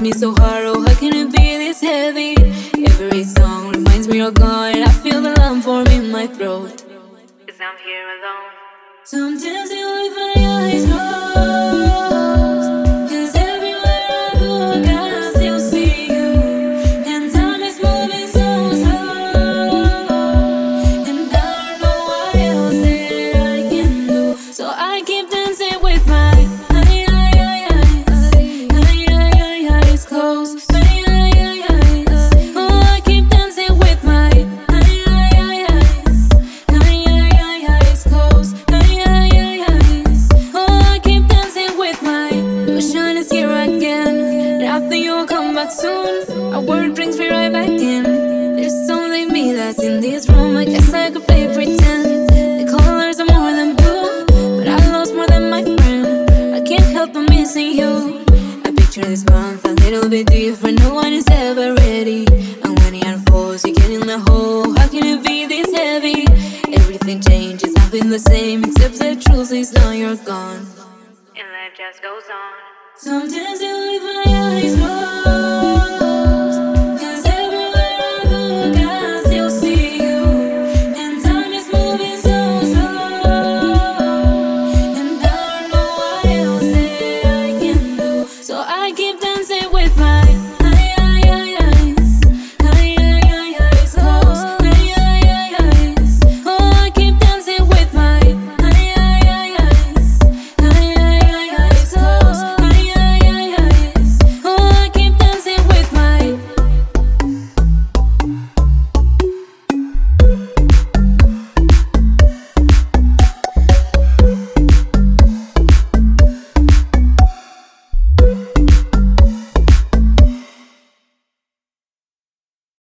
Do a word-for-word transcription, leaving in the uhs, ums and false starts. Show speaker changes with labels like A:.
A: me so hard, oh how can it be this heavy? Every song reminds me you're gone. I feel the lump form in my throat, 'cause I'm here alone. Sometimes I leave my eyes closed, 'cause everywhere I look I still see you. And time is moving so slow, and I don't know what else that I can do. So I keep dancing with my soon. A word brings me right back in. There's only me that's in this room. I guess I could play pretend. The colors are more than blue, but I lost more than my friend. I can't help but missing you. I picture this month a little bit different. No one is ever ready, and when it unfolds you get in the hole. How can it be this heavy? Everything changes, I've been the same, except the truth is now you're gone, and life just goes on. Sometimes you leave my eyes